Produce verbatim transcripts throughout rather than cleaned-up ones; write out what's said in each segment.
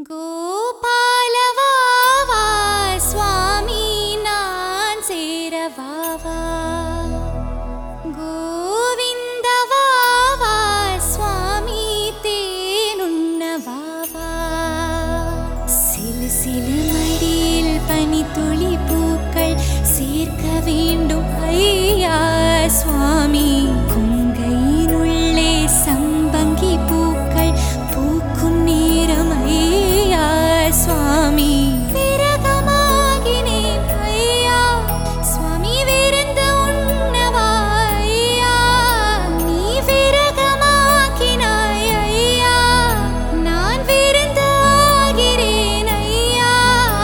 गोपालवावा स्वामी नान सेरवावा गोविंदवावा स्वामी तेनुन्नवावा सिलु सिलु मडियिल पनितुळि पूक्कल சேர்க்க வேண்டும் ஐயா स्वामी குங்கையினுள்ளே சம்பங்கி பூக்கள் பூக்கும் நேரம் ஐயா स्वामी விரகமாகினேன் ஐயா स्वामी விருந்து உண்ணவா ஐயா நீ விரகமாக்கினாய் ஐயா நான் விருந்து ஆகிறேன் ஐயா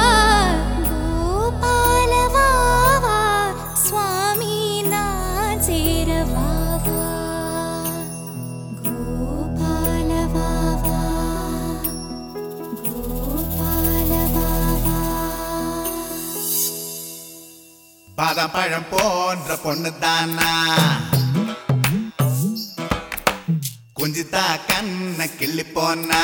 கோபாலவாவா स्वामी நான் சேரவாவா கோபாலவாவா பாதாம் பழம் போன்ற பொண்ணு தானா குஞ்சித்தா கண்ண கிள்ளி போனா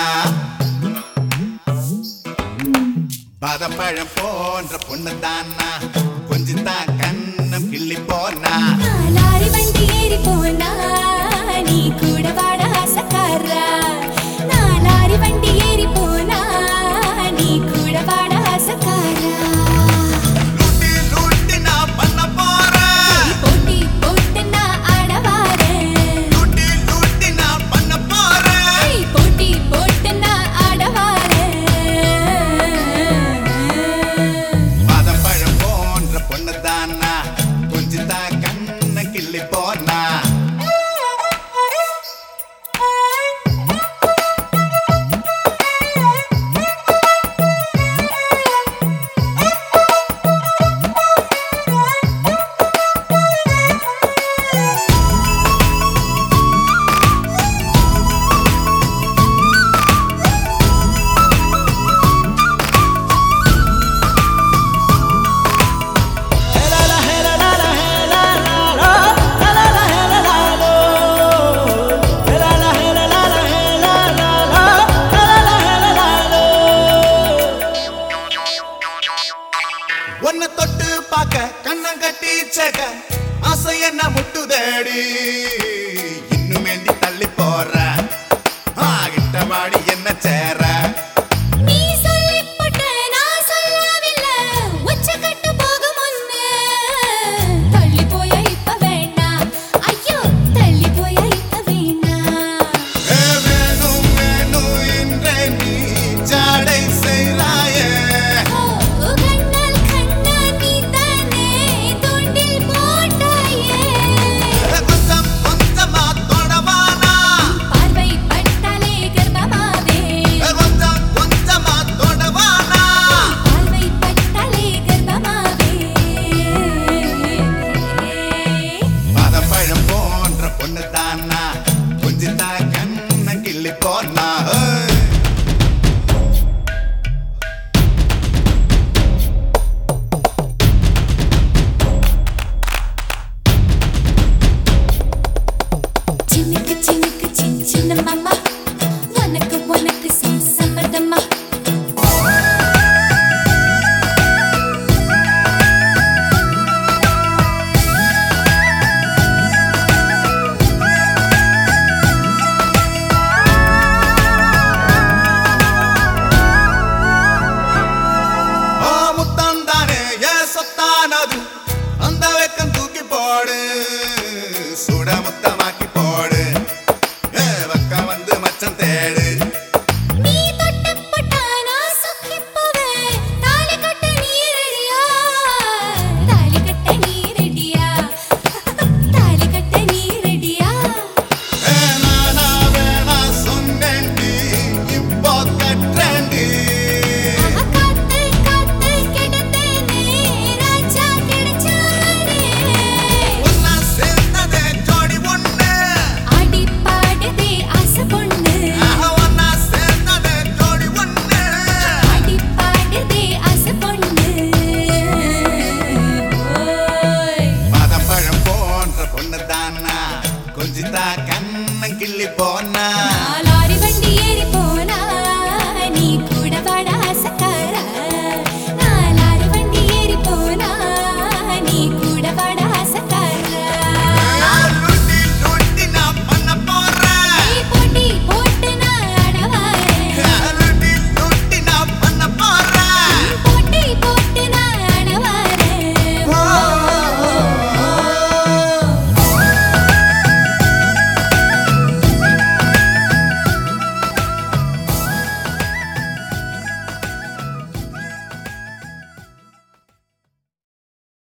பாதாம் பழம் போன்ற பொண்ணு தானா குஞ்சித்தா கண்ணம் கிள்ளி போனா லாரி வண்டி ஏறி போனா நீ கூட வாட ஆசைக்காரா நான் லாரி வண்டி ஏறி போனா நீ கூட வாட ஆசைக்காரா ஒன்ன தொட்டு பாக்க கண்ணம் கட்டி சேக்க ஆசை என்ன முட்டுதேடி இன்னும் மேந்தி தள்ளி போற கிட்ட வாடி என்ன சேர